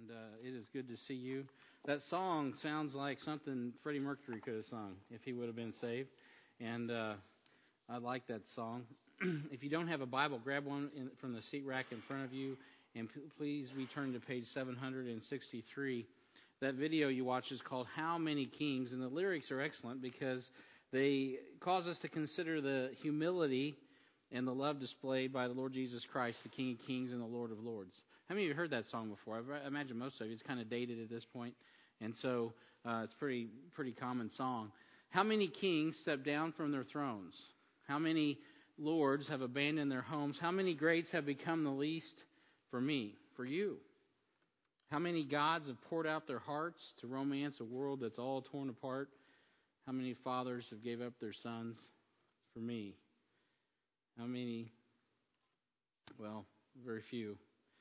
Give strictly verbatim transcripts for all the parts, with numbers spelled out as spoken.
and uh, it is good to see you. That song sounds like something Freddie Mercury could have sung if he would have been saved, and uh, I like that song. If you don't have a Bible, grab one in, from the seat rack in front of you, and p- please return to page seven hundred sixty-three. That video you watch is called How Many Kings, and the lyrics are excellent because they cause us to consider the humility and the love displayed by the Lord Jesus Christ, the King of Kings and the Lord of Lords. How many of you heard that song before? I imagine most of you. It's kind of dated at this point, and so uh, it's a pretty, pretty common song. How many kings stepped down from their thrones? How many lords have abandoned their homes? How many greats have become the least for me, for you? How many gods have poured out their hearts to romance a world that's all torn apart? How many fathers have gave up their sons for me? How many? Well, very few.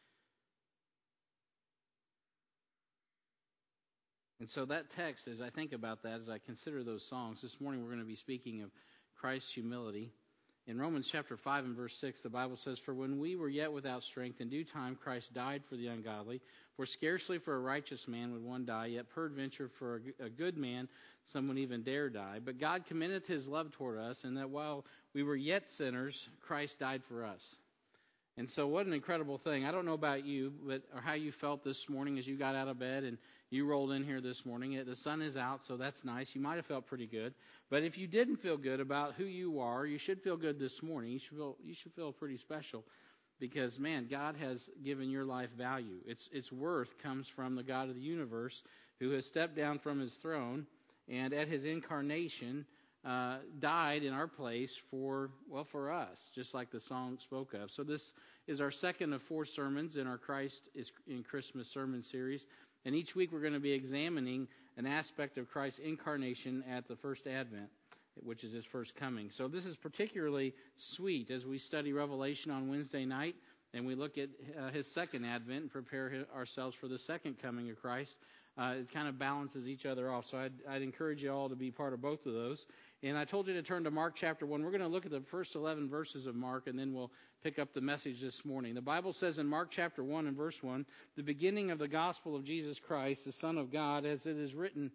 And so that text, as I think about that, as I consider those songs, this morning we're going to be speaking of Christ's humility. In Romans chapter five and verse six, the Bible says, "For when we were yet without strength, in due time Christ died for the ungodly. For scarcely for a righteous man would one die, yet peradventure for a good man some would even dare die. But God commendeth his love toward us, and that while we were yet sinners, Christ died for us." And so what an incredible thing. I don't know about you, but or how you felt this morning as you got out of bed and you rolled in here this morning. The sun is out, so that's nice. You might have felt pretty good. But if you didn't feel good about who you are, you should feel good this morning. You should feel, you should feel pretty special because, man, God has given your life value. Its, its worth comes from the God of the universe who has stepped down from his throne and at his incarnation Uh, died in our place for, well, for us, just like the song spoke of. So this is our second of four sermons in our Christ is in Christmas sermon series. And each week we're going to be examining an aspect of Christ's incarnation at the first Advent, which is his first coming. So this is particularly sweet as we study Revelation on Wednesday night and we look at uh, his second Advent and prepare ourselves for the second coming of Christ. Uh, it kind of balances each other off. So I'd, I'd encourage you all to be part of both of those. And I told you to turn to Mark chapter one. We're going to look at the first eleven verses of Mark, and then we'll pick up the message this morning. The Bible says in Mark chapter one and verse one, "The beginning of the gospel of Jesus Christ, the Son of God, as it is written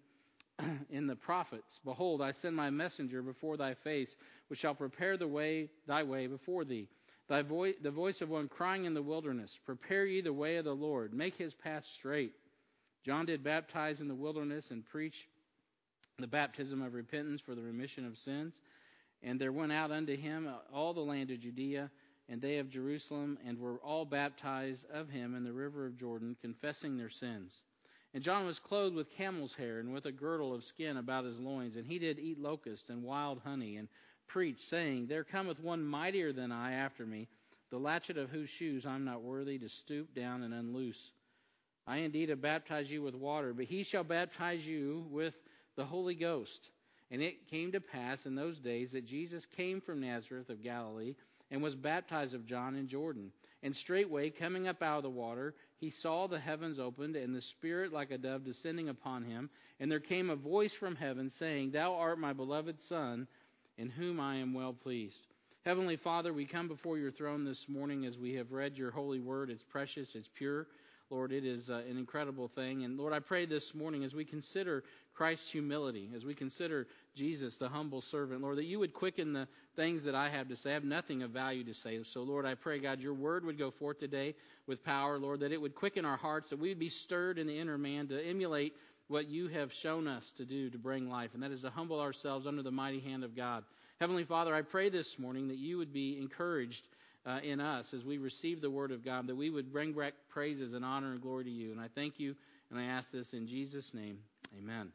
in the prophets, Behold, I send my messenger before thy face, which shall prepare the way, thy way before thee. Thy voice, the voice of one crying in the wilderness, Prepare ye the way of the Lord, make his path straight. John did baptize in the wilderness and preach the baptism of repentance for the remission of sins. And there went out unto him all the land of Judea, and they of Jerusalem, and were all baptized of him in the river of Jordan, confessing their sins. And John was clothed with camel's hair, and with a girdle of skin about his loins. And he did eat locusts and wild honey, and preached, saying, There cometh one mightier than I after me, the latchet of whose shoes I am not worthy to stoop down and unloose. I indeed have baptized you with water, but he shall baptize you with the Holy Ghost. And it came to pass in those days that Jesus came from Nazareth of Galilee, and was baptized of John in Jordan. And straightway, coming up out of the water, he saw the heavens opened, and the Spirit like a dove descending upon him. And there came a voice from heaven, saying, Thou art my beloved Son, in whom I am well pleased. Heavenly Father, we come before your throne this morning as we have read your holy word. It's precious, it's pure. Lord, it is uh, an incredible thing. And Lord, I pray this morning as we consider Christ's humility, as we consider Jesus, the humble servant, Lord, that you would quicken the things that I have to say. I have nothing of value to say. So, Lord, I pray, God, your word would go forth today with power, Lord, that it would quicken our hearts, that we would be stirred in the inner man to emulate what you have shown us to do to bring life, and that is to humble ourselves under the mighty hand of God. Heavenly Father, I pray this morning that you would be encouraged Uh, in us as we receive the word of God, that we would bring back praises and honor and glory to you. And I thank you, and I ask this in Jesus' name. Amen.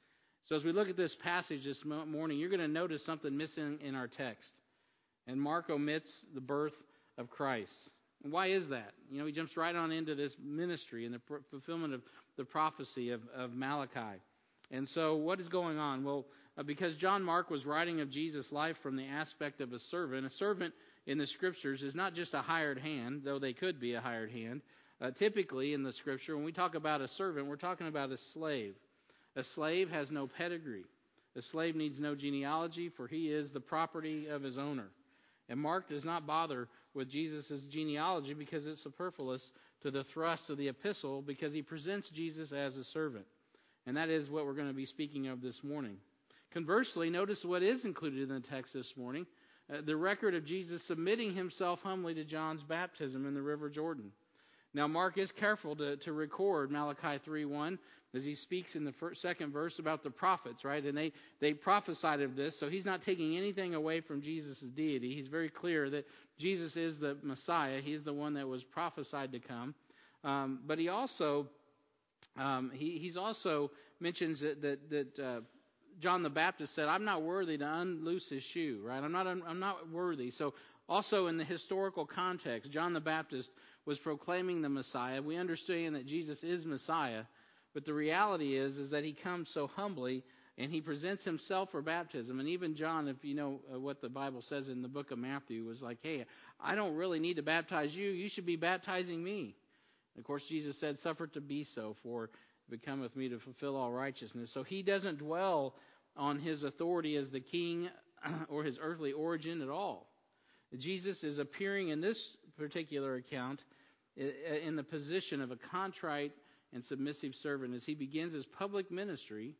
So as we look at this passage this morning, you're going to notice something missing in our text. And Mark omits the birth of Christ. And why is that? You know, he jumps right on into this ministry and the fulfillment of the prophecy of, of Malachi. And so what is going on? Well, uh, because John Mark was writing of Jesus' life from the aspect of a servant, a servant in the Scriptures is not just a hired hand, though they could be a hired hand. Uh, typically in the Scripture, when we talk about a servant, we're talking about a slave. A slave has no pedigree. A slave needs no genealogy, for he is the property of his owner. And Mark does not bother with Jesus' genealogy because it's superfluous to the thrust of the epistle, because he presents Jesus as a servant. And that is what we're going to be speaking of this morning. Conversely, notice what is included in the text this morning. Uh, the record of Jesus submitting himself humbly to John's baptism in the River Jordan. Now, Mark is careful to, to record Malachi three one as he speaks in the first, second verse about the prophets, right? And they, they prophesied of this, so he's not taking anything away from Jesus' deity. He's very clear that Jesus is the Messiah. He's the one that was prophesied to come. Um, but he also um, he he's also mentions that that, that uh, John the Baptist said, "I'm not worthy to unloose his shoe." Right? I'm not I'm not worthy. So also in the historical context, John the Baptist was proclaiming the Messiah. We understand that Jesus is Messiah, but the reality is is that he comes so humbly and he presents himself for baptism. And even John, if you know uh, what the Bible says in the book of Matthew, was like, "Hey, I don't really need to baptize you. You should be baptizing me." And of course, Jesus said, "Suffer it to be so, for it becometh me to fulfill all righteousness." So he doesn't dwell on his authority as the king or his earthly origin at all. Jesus is appearing in this particular account in the position of a contrite and submissive servant as he begins his public ministry,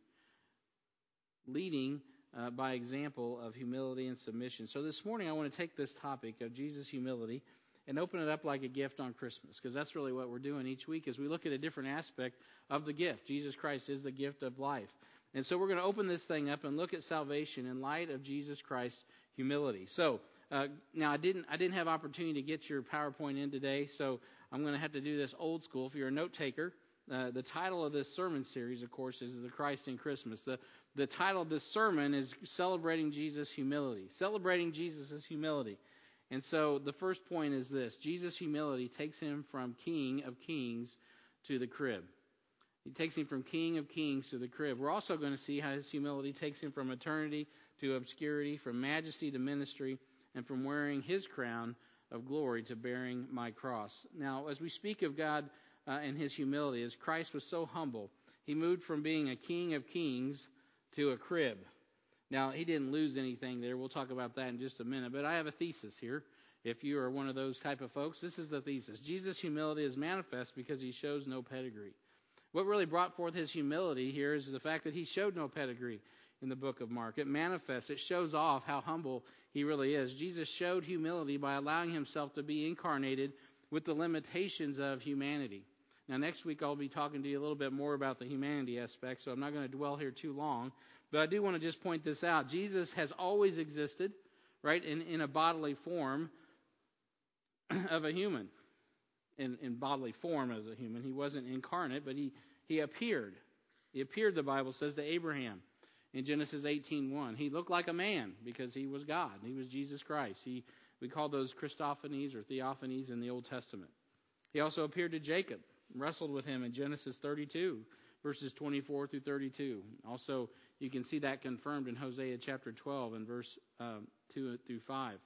leading uh, by example of humility and submission. So this morning I want to take this topic of Jesus' humility and open it up like a gift on Christmas, because that's really what we're doing each week as we look at a different aspect of the gift. Jesus Christ is the gift of life. And so we're going to open this thing up and look at salvation in light of Jesus Christ's humility. So uh, now I didn't I didn't have opportunity to get your PowerPoint in today, so I'm going to have to do this old school. If you're a note taker, uh, the title of this sermon series, of course, is The Christ in Christmas. The the title of this sermon is Celebrating Jesus' Humility. Celebrating Jesus' humility. And so the first point is this: Jesus' humility takes him from King of Kings to the crib. He takes him from King of Kings to the crib. We're also going to see how his humility takes him from eternity to obscurity, from majesty to ministry, and from wearing his crown of glory to bearing my cross. Now, as we speak of God uh, and his humility, as Christ was so humble, he moved from being a King of Kings to a crib. Now, he didn't lose anything there. We'll talk about that in just a minute. But I have a thesis here. If you are one of those type of folks, this is the thesis. Jesus' humility is manifest because he shows no pedigree. What really brought forth his humility here is the fact that he showed no pedigree in the book of Mark. It manifests. It shows off how humble he really is. Jesus showed humility by allowing himself to be incarnated with the limitations of humanity. Now, next week I'll be talking to you a little bit more about the humanity aspect, so I'm not going to dwell here too long. But I do want to just point this out. Jesus has always existed, right, in, in a bodily form of a human. In, in bodily form as a human. He wasn't incarnate, but he, he appeared. He appeared, the Bible says, to Abraham in Genesis eighteen one. He looked like a man because he was God. He was Jesus Christ. He we call those Christophanies or Theophanies in the Old Testament. He also appeared to Jacob, wrestled with him in Genesis thirty-two, verses twenty-four through thirty-two. Also, you can see that confirmed in Hosea chapter twelve and verse um, two through five.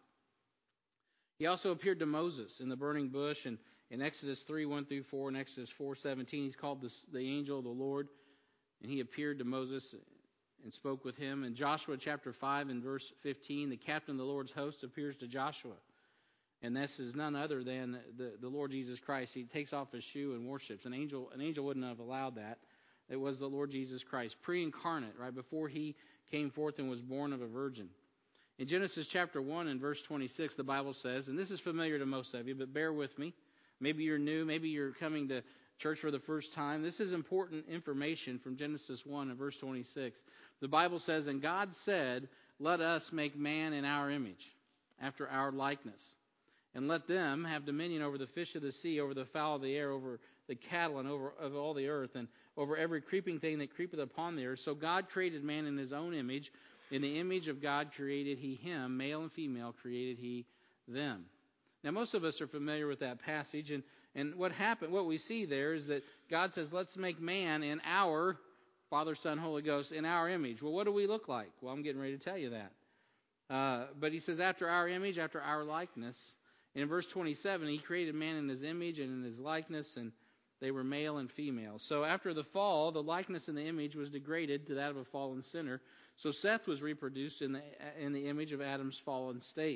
He also appeared to Moses in the burning bush, and in Exodus three, one through four, and Exodus four, seventeen, he's called the, the angel of the Lord, and he appeared to Moses and spoke with him. In Joshua chapter five and verse fifteen, the captain of the Lord's host appears to Joshua. And this is none other than the, the Lord Jesus Christ. He takes off his shoe and worships. An angel, an angel wouldn't have allowed that. It was the Lord Jesus Christ, pre-incarnate, right before he came forth and was born of a virgin. In Genesis chapter one and verse twenty-six, the Bible says, and this is familiar to most of you, but bear with me. Maybe you're new. Maybe you're coming to church for the first time. This is important information from Genesis one and verse twenty-six. The Bible says, and God said, let us make man in our image, after our likeness. And let them have dominion over the fish of the sea, over the fowl of the air, over the cattle, and over of all the earth, and over every creeping thing that creepeth upon the earth. So God created man in his own image. In the image of God created he him. Male and female created he them. Now, most of us are familiar with that passage, and, and what happened, what we see there is that God says, let's make man in our, Father, Son, Holy Ghost, in our image. Well, what do we look like? Well, I'm getting ready to tell you that. Uh, but he says, after our image, after our likeness. And in verse twenty-seven, he created man in his image and in his likeness, and they were male and female. So after the fall, the likeness and the image was degraded to that of a fallen sinner. So Seth was reproduced in the in the image of Adam's fallen state.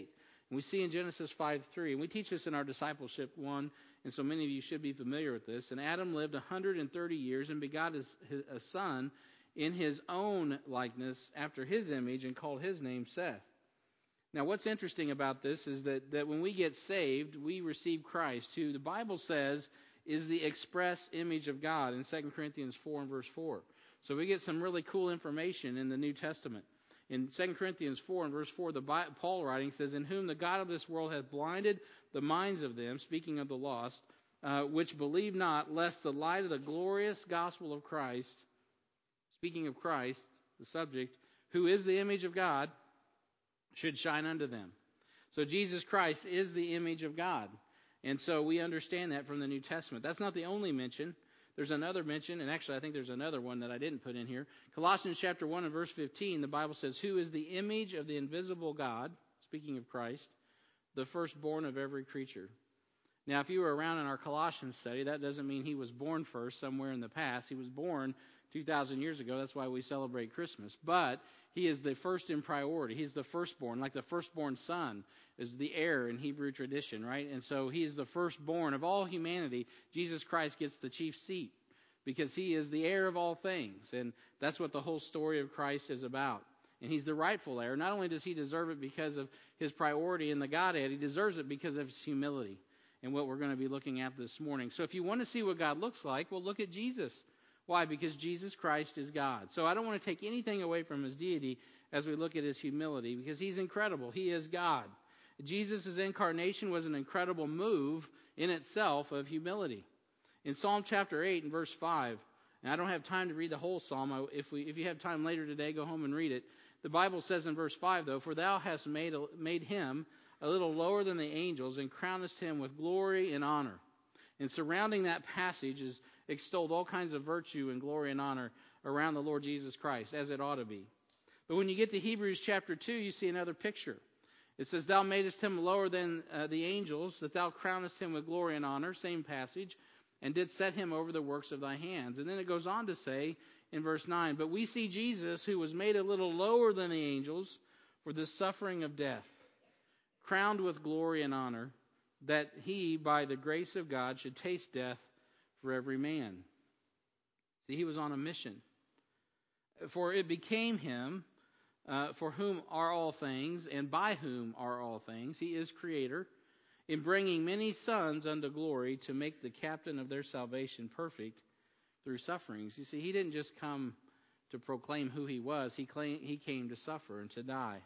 And we see in Genesis five three, and we teach this in our discipleship one, and so many of you should be familiar with this. And Adam lived one hundred thirty years and begot his, his, a son in his own likeness after his image and called his name Seth. Now, what's interesting about this is that, that when we get saved, we receive Christ, who the Bible says is the express image of God in Second Corinthians four and verse four. So we get some really cool information in the New Testament. In Second Corinthians four and verse four, the Bible, Paul writing says, "In whom the God of this world hath blinded the minds of them," speaking of the lost, uh, "which believe not, lest the light of the glorious gospel of Christ," speaking of Christ, the subject, "who is the image of God, should shine unto them." So Jesus Christ is the image of God. And so we understand that from the New Testament. That's not the only mention. There's another mention, and actually I think there's another one that I didn't put in here. Colossians chapter one and verse fifteen, the Bible says, "Who is the image of the invisible God," speaking of Christ, "the firstborn of every creature." Now, if you were around in our Colossians study, that doesn't mean he was born first somewhere in the past. He was born two thousand years ago. That's why we celebrate Christmas. But he is the first in priority. He's the firstborn, like the firstborn son is the heir in Hebrew tradition, right? And so he is the firstborn of all humanity. Jesus Christ gets the chief seat because he is the heir of all things. And that's what the whole story of Christ is about. And he's the rightful heir. Not only does he deserve it because of his priority in the Godhead, he deserves it because of his humility and what we're going to be looking at this morning. So if you want to see what God looks like, well, look at Jesus. Why? Because Jesus Christ is God. So I don't want to take anything away from his deity as we look at his humility, because he's incredible. He is God. Jesus' incarnation was an incredible move in itself of humility. In Psalm chapter eight and verse five, and I don't have time to read the whole psalm. If we, if you have time later today, go home and read it. The Bible says in verse five, though, "For thou hast made, a, made him a little lower than the angels, and crownest him with glory and honor." And surrounding that passage is extolled all kinds of virtue and glory and honor around the Lord Jesus Christ, as it ought to be. But when you get to Hebrews chapter two, you see another picture. It says, "Thou madest him lower than uh, the angels, that thou crownest him with glory and honor," same passage, "and didst set him over the works of thy hands." And then it goes on to say in verse nine, "But we see Jesus, who was made a little lower than the angels for the suffering of death, crowned with glory and honor, that he, by the grace of God, should taste death for every man." See, he was on a mission. "For it became him, uh, for whom are all things, and by whom are all things, he is creator, in bringing many sons unto glory, to make the captain of their salvation perfect through sufferings." You see, he didn't just come to proclaim who he was. He, claimed, he came to suffer and to die.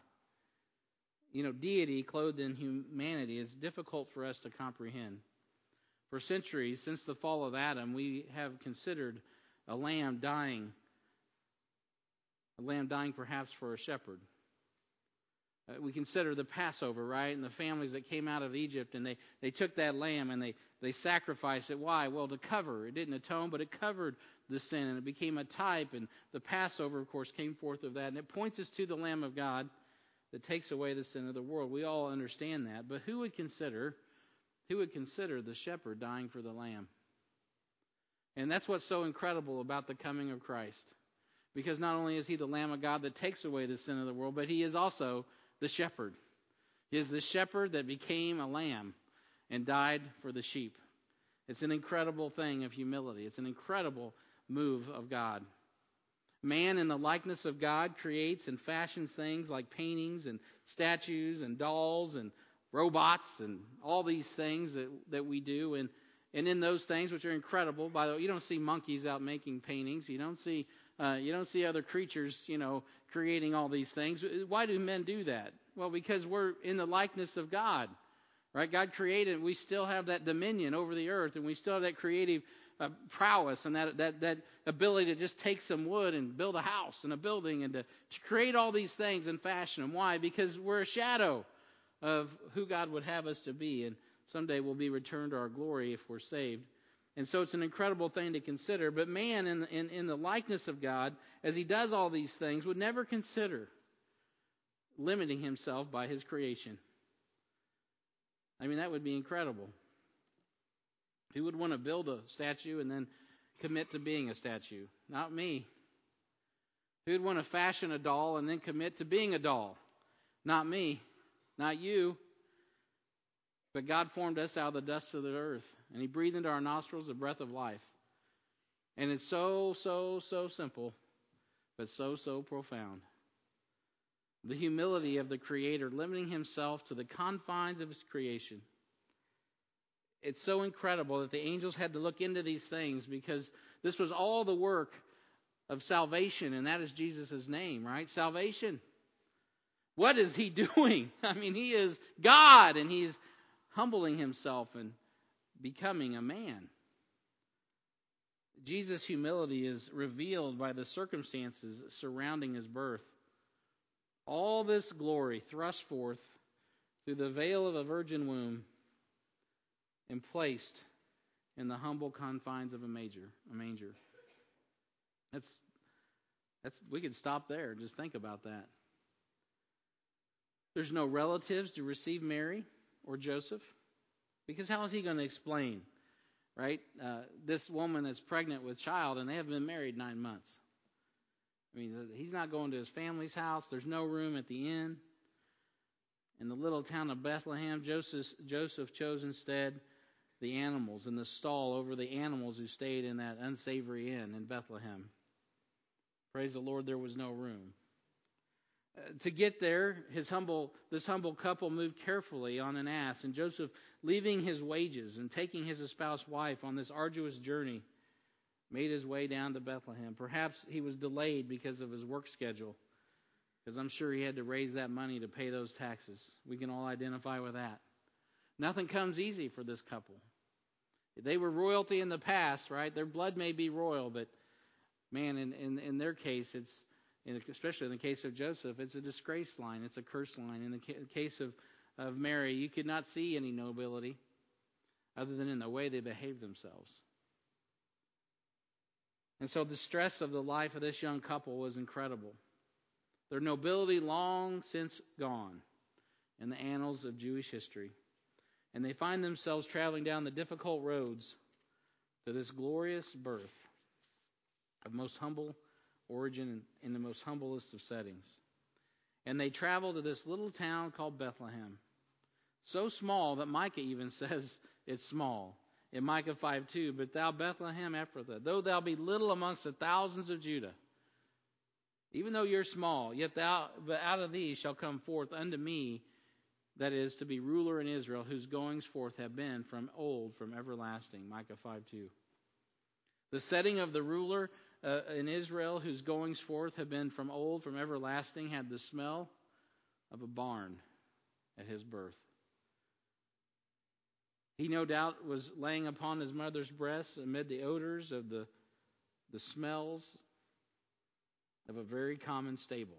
You know, deity clothed in humanity is difficult for us to comprehend. For centuries, since the fall of Adam, we have considered a lamb dying, a lamb dying perhaps for a shepherd. Uh, we consider the Passover, right? And the families that came out of Egypt, and they, they took that lamb and they, they sacrificed it. Why? Well, to cover. It didn't atone, but it covered the sin, and it became a type. And the Passover, of course, came forth of that. And it points us to the Lamb of God that takes away the sin of the world. We all understand that. But who would consider, who would consider the shepherd dying for the lamb? And that's what's so incredible about the coming of Christ. Because not only is he the Lamb of God that takes away the sin of the world, but he is also the shepherd. He is the shepherd that became a lamb and died for the sheep. It's an incredible thing of humility. It's an incredible move of God. Man, in the likeness of God, creates and fashions things like paintings and statues and dolls and robots and all these things that, that we do. And, and in those things, which are incredible, by the way, you don't see monkeys out making paintings. You don't see uh, you don't see other creatures, you know, creating all these things. Why do men do that? Well, because we're in the likeness of God, right? God created. We still have that dominion over the earth, and we still have that creative Uh, prowess and that, that that ability to just take some wood and build a house and a building and to, to create all these things and fashion them. Why? Because we're a shadow of who God would have us to be, and someday we'll be returned to our glory if we're saved. And so it's an incredible thing to consider. But man, in, in, in the likeness of God, as he does all these things, would never consider limiting himself by his creation. I mean, that would be incredible. Who would want to build a statue and then commit to being a statue? Not me. Who would want to fashion a doll and then commit to being a doll? Not me. Not you. But God formed us out of the dust of the earth, and He breathed into our nostrils the breath of life. And it's so, so, so simple, but so, so profound. The humility of the Creator, limiting Himself to the confines of His creation. It's so incredible that the angels had to look into these things, because this was all the work of salvation, and that is Jesus' name, right? Salvation. What is He doing? I mean, He is God, and He's humbling Himself and becoming a man. Jesus' humility is revealed by the circumstances surrounding His birth. All this glory thrust forth through the veil of a virgin womb and placed in the humble confines of a manger. A manger. That's that's we could stop there. Just think about that. There's no relatives to receive Mary or Joseph, because how is he going to explain, right? Uh, this woman that's pregnant with child, and they have been married nine months. I mean, he's not going to his family's house. There's no room at the inn. In the little town of Bethlehem, Joseph, Joseph chose instead the animals in the stall over the animals who stayed in that unsavory inn in Bethlehem. Praise the Lord, there was no room. Uh, to get there, his humble, this humble couple moved carefully on an ass, and Joseph, leaving his wages and taking his espoused wife on this arduous journey, made his way down to Bethlehem. Perhaps he was delayed because of his work schedule, because I'm sure he had to raise that money to pay those taxes. We can all identify with that. Nothing comes easy for this couple. They were royalty in the past, right? Their blood may be royal, but man, in, in, in their case, it's, in, especially in the case of Joseph, it's a disgrace line. It's a curse line. In the ca- case of, of Mary, you could not see any nobility other than in the way they behaved themselves. And so the stress of the life of this young couple was incredible. Their nobility long since gone in the annals of Jewish history. And they find themselves traveling down the difficult roads to this glorious birth of most humble origin in the most humblest of settings. And they travel to this little town called Bethlehem. So small that Micah even says it's small. In Micah five two, but thou Bethlehem Ephrathah, though thou be little amongst the thousands of Judah, even though you're small, yet thou, but out of thee shall come forth unto me, that is, to be ruler in Israel, whose goings forth have been from old, from everlasting. Micah five two. The setting of the ruler uh, in Israel, whose goings forth have been from old, from everlasting, had the smell of a barn at his birth. He no doubt was laying upon his mother's breast amid the odors of the, the smells of a very common stable.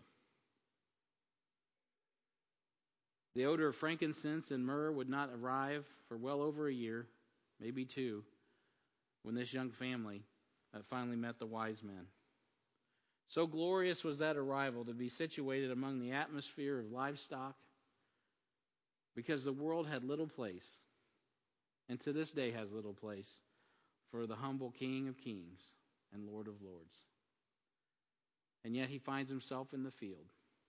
The odor of frankincense and myrrh would not arrive for well over a year, maybe two, when this young family uh, finally met the wise men. So glorious was that arrival, to be situated among the atmosphere of livestock, because the world had little place, and to this day has little place, for the humble King of Kings and Lord of Lords. And yet he finds himself in the field.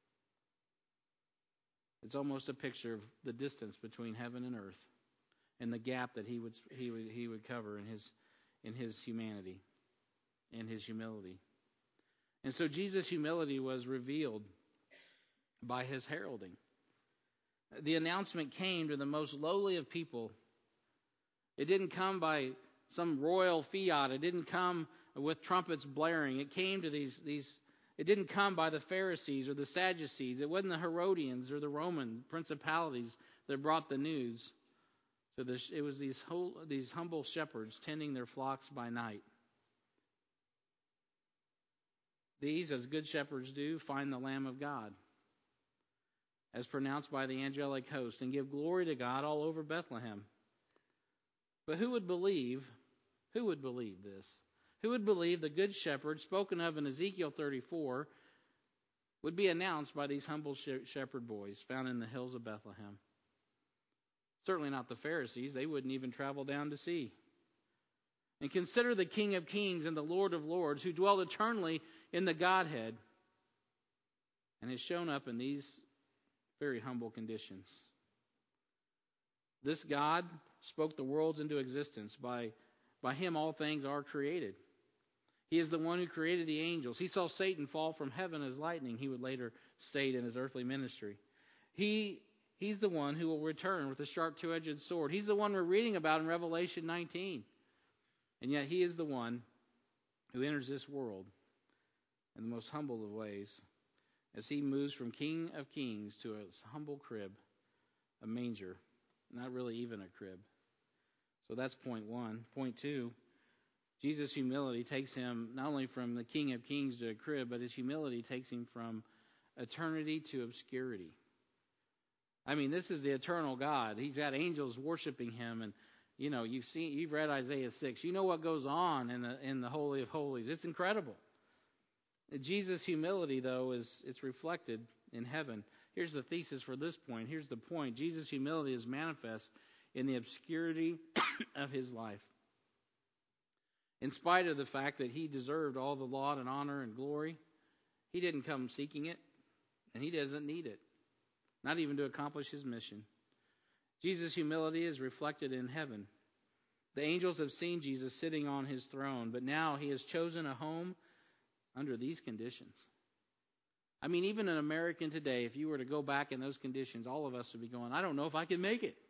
It's almost a picture of the distance between heaven and earth, and the gap that he would he would he would cover in his in his humanity, in his humility. And so Jesus' humility was revealed by his heralding. The announcement came to the most lowly of people. It didn't come by some royal fiat. It didn't come with trumpets blaring. It came to these these. It didn't come by the Pharisees or the Sadducees. It wasn't the Herodians or the Roman principalities that brought the news. So this, it was these whole, these humble shepherds tending their flocks by night. These, as good shepherds do, find the Lamb of God, as pronounced by the angelic host, and give glory to God all over Bethlehem. But who would believe? Who would believe this? Who would believe the good shepherd spoken of in Ezekiel thirty-four would be announced by these humble shepherd boys found in the hills of Bethlehem? Certainly not the Pharisees. They wouldn't even travel down to see. And consider the King of Kings and the Lord of Lords, who dwelt eternally in the Godhead and has shown up in these very humble conditions. This God spoke the worlds into existence. By, by him all things are created. He is the one who created the angels. He saw Satan fall from heaven as lightning, he would later state in his earthly ministry. He, he's the one who will return with a sharp two-edged sword. He's the one we're reading about in Revelation nineteen. And yet he is the one who enters this world in the most humble of ways as he moves from King of Kings to a humble crib, a manger, not really even a crib. So that's point one. Point two, Jesus' humility takes him not only from the King of Kings to a crib, but his humility takes him from eternity to obscurity. I mean, this is the eternal God. He's got angels worshiping him, and you know, you've seen, you've read Isaiah six. You know what goes on in the in the Holy of Holies. It's incredible. Jesus' humility, though, is it's reflected in heaven. Here's the thesis for this point. Here's the point. Jesus' humility is manifest in the obscurity of his life. In spite of the fact that he deserved all the laud and honor and glory, he didn't come seeking it, and he doesn't need it, not even to accomplish his mission. Jesus' humility is reflected in heaven. The angels have seen Jesus sitting on his throne, but now he has chosen a home under these conditions. I mean, even an American today, if you were to go back in those conditions, all of us would be going, I don't know if I can make it.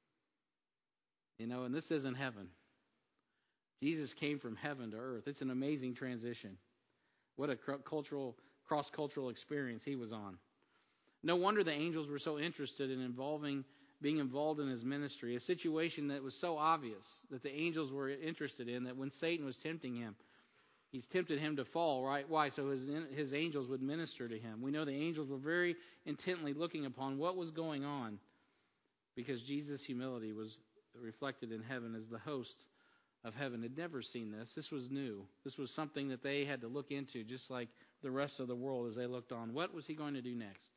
You know, and this isn't heaven. Jesus came from heaven to earth. It's an amazing transition. What a cultural, cross-cultural experience he was on. No wonder the angels were so interested in involving, being involved in his ministry, a situation that was so obvious that the angels were interested in, that when Satan was tempting him, he's tempted him to fall, right? Why? So his, his angels would minister to him. We know the angels were very intently looking upon what was going on because Jesus' humility was reflected in heaven as the hosts of heaven had never seen this. This was new. This was something that they had to look into, just like the rest of the world as they looked on. What was he going to do next?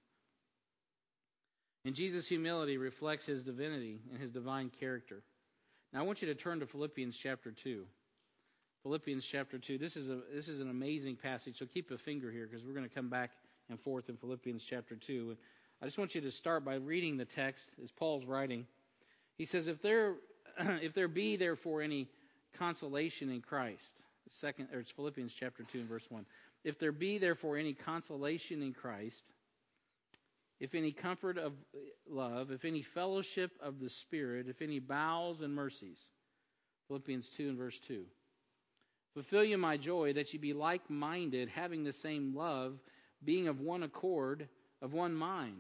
And Jesus' humility reflects his divinity and his divine character. Now I want you to turn to Philippians chapter two. Philippians chapter two. This is a this is an amazing passage, so keep a finger here because we're going to come back and forth in Philippians chapter two. I just want you to start by reading the text as Paul's writing. He says, if there if there be therefore any consolation in Christ. Second, or it's Philippians chapter two and verse one. If there be therefore any consolation in Christ, if any comfort of love, if any fellowship of the Spirit, if any bowels and mercies. Philippians two and verse two. Fulfill ye my joy, that ye be like-minded, having the same love, being of one accord, of one mind.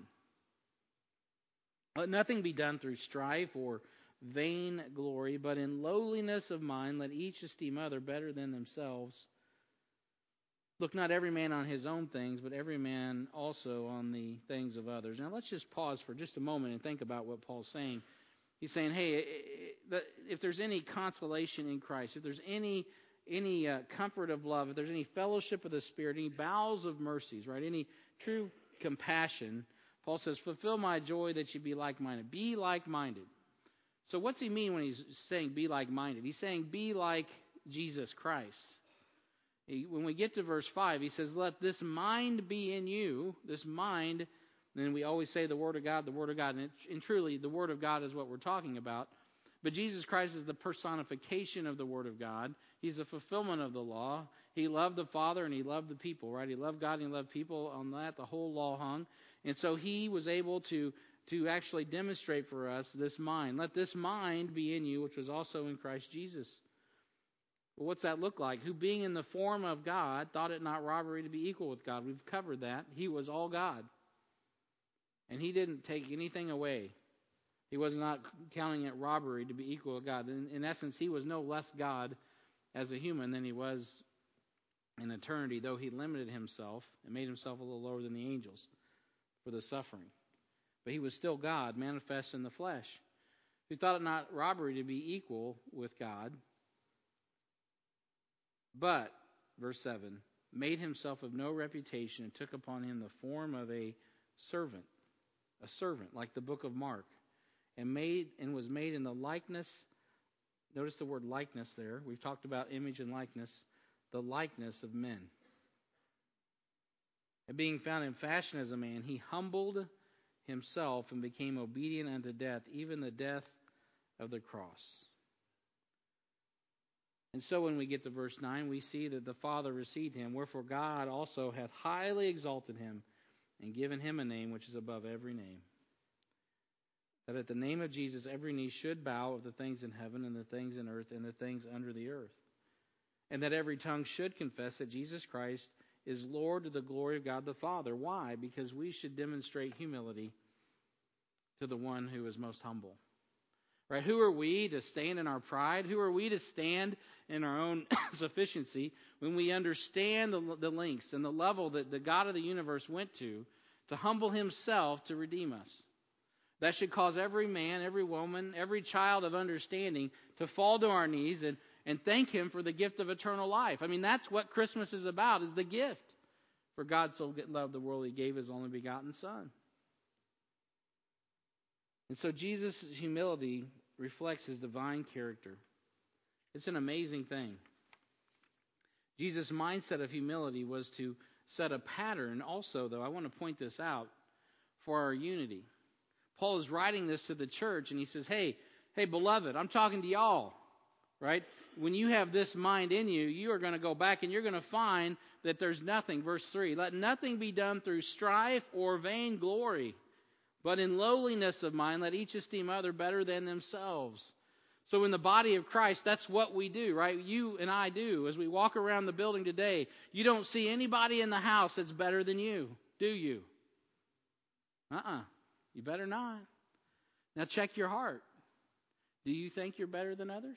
Let nothing be done through strife or vain glory, but in lowliness of mind let each esteem other better than themselves. Look not every man on his own things, but every man also on the things of others. Now let's just pause for just a moment and think about what Paul's saying. He's saying, hey, if there's any consolation in Christ, if there's any any uh, comfort of love, if there's any fellowship of the Spirit, any bowels of mercies, right, any true compassion, Paul says, fulfill my joy that you be like-minded. Be like-minded. So what's he mean when he's saying be like-minded? He's saying be like Jesus Christ. He, when we get to verse five, he says, let this mind be in you. This mind, then we always say the Word of God, the Word of God. And, it, and truly, the Word of God is what we're talking about. But Jesus Christ is the personification of the Word of God. He's the fulfillment of the law. He loved the Father and he loved the people, right? He loved God and he loved people. On that, the whole law hung. And so he was able to, to actually demonstrate for us this mind. Let this mind be in you, which was also in Christ Jesus. Well, what's that look like? Who being in the form of God, thought it not robbery to be equal with God. We've covered that. He was all God. And he didn't take anything away. He was not counting it robbery to be equal with God. In, in essence, he was no less God as a human than he was in eternity, though he limited himself and made himself a little lower than the angels for the suffering. But he was still God, manifest in the flesh, who thought it not robbery to be equal with God, but, verse seven, made himself of no reputation and took upon him the form of a servant, a servant, like the book of Mark. And made and was made in the likeness. Notice the word likeness there. We've talked about image and likeness. The likeness of men. And being found in fashion as a man, he humbled himself and became obedient unto death, even the death of the cross. And so when we get to verse nine, we see that the Father received him, wherefore God also hath highly exalted him, and given him a name which is above every name, that at the name of Jesus every knee should bow of the things in heaven and the things in earth and the things under the earth, and that every tongue should confess that Jesus Christ is Lord, to the glory of God the Father. Why? Because we should demonstrate humility to the one who is most humble. Right? Who are we to stand in our pride? Who are we to stand in our own sufficiency when we understand the, the lengths and the level that the God of the universe went to to humble himself to redeem us? That should cause every man, every woman, every child of understanding to fall to our knees and, and thank him for the gift of eternal life. I mean, that's what Christmas is about, is the gift. For God so loved the world, he gave his only begotten Son. And so Jesus' humility reflects his divine character. It's an amazing thing. Jesus' mindset of humility was to set a pattern also, though, I want to point this out, for our unity. Paul is writing this to the church, and he says, hey, hey, beloved, I'm talking to y'all, right? When you have this mind in you, you are going to go back and you're going to find that there's nothing. Verse three, let nothing be done through strife or vain glory, but in lowliness of mind, let each esteem other better than themselves. So in the body of Christ, that's what we do, right? You and I do. As we walk around the building today, you don't see anybody in the house that's better than you, do you? Uh-uh. You better not. Now check your heart. Do you think you're better than others?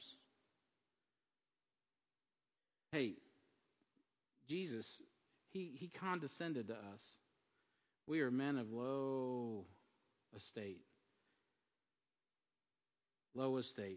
Hey, Jesus, he, he condescended to us. We are men of low estate. Low estate.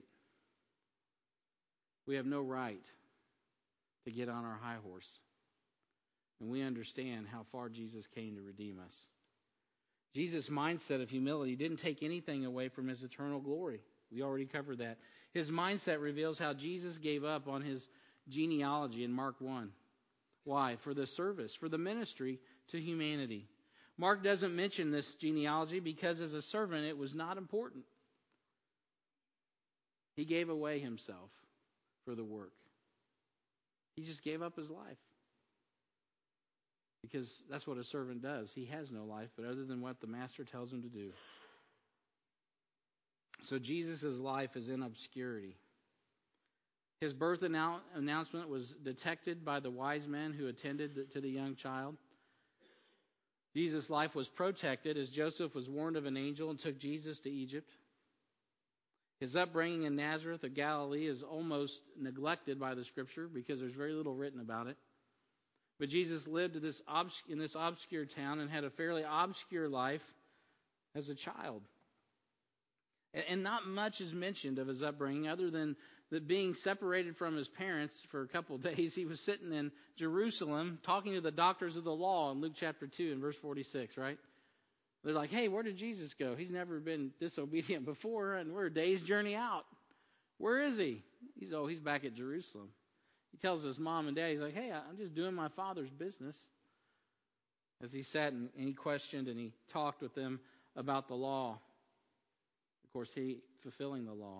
We have no right to get on our high horse. And we understand how far Jesus came to redeem us. Jesus' mindset of humility didn't take anything away from his eternal glory. We already covered that. His mindset reveals how Jesus gave up on his genealogy in Mark one. Why? For the service, for the ministry to humanity. Mark doesn't mention this genealogy because as a servant it was not important. He gave away himself for the work. He just gave up his life. Because that's what a servant does. He has no life but other than what the master tells him to do. So Jesus' life is in obscurity. His birth annou- announcement was detected by the wise men who attended to the young child. Jesus' life was protected as Joseph was warned of an angel and took Jesus to Egypt. His upbringing in Nazareth of Galilee is almost neglected by the Scripture because there's very little written about it. But Jesus lived in this, obs- in this obscure town and had a fairly obscure life as a child. And, and not much is mentioned of his upbringing other than that being separated from his parents for a couple of days, he was sitting in Jerusalem talking to the doctors of the law in Luke chapter two and verse forty-six, right? They're like, hey, where did Jesus go? He's never been disobedient before, and we're a day's journey out. Where is he? He's oh, he's back at Jerusalem. He tells his mom and dad, he's like, hey, I'm just doing my Father's business. As he sat and, and he questioned and he talked with them about the law. Of course, he fulfilling the law.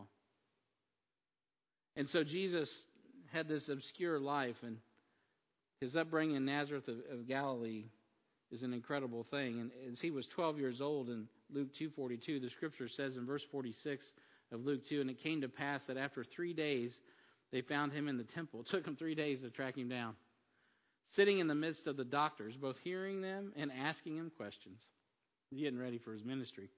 And so Jesus had this obscure life, and his upbringing in Nazareth of, of Galilee is an incredible thing. And as he was twelve years old in Luke two forty-two, the Scripture says in verse forty-six of Luke two, and it came to pass that after three days they found him in the temple. It took them three days to track him down, sitting in the midst of the doctors, both hearing them and asking him questions. He's getting ready for his ministry.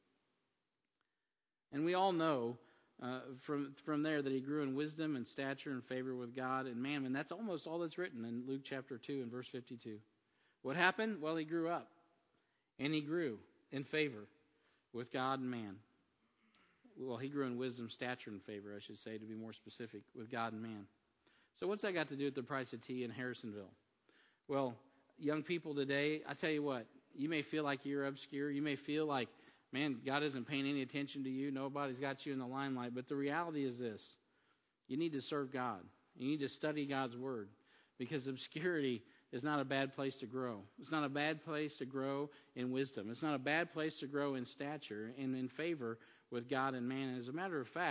And we all know uh, from from there that he grew in wisdom and stature and favor with God and man. And that's almost all that's written in Luke chapter two and verse fifty-two. What happened? Well, he grew up. And he grew in favor with God and man. Well, he grew in wisdom, stature, and favor, I should say, to be more specific, with God and man. So what's that got to do with the price of tea in Harrisonville? Well, young people today, I tell you what, you may feel like you're obscure. You may feel like, man, God isn't paying any attention to you. Nobody's got you in the limelight. But the reality is this. You need to serve God. You need to study God's Word. Because obscurity is not a bad place to grow. It's not a bad place to grow in wisdom. It's not a bad place to grow in stature and in favor with God and man. And as a matter of fact,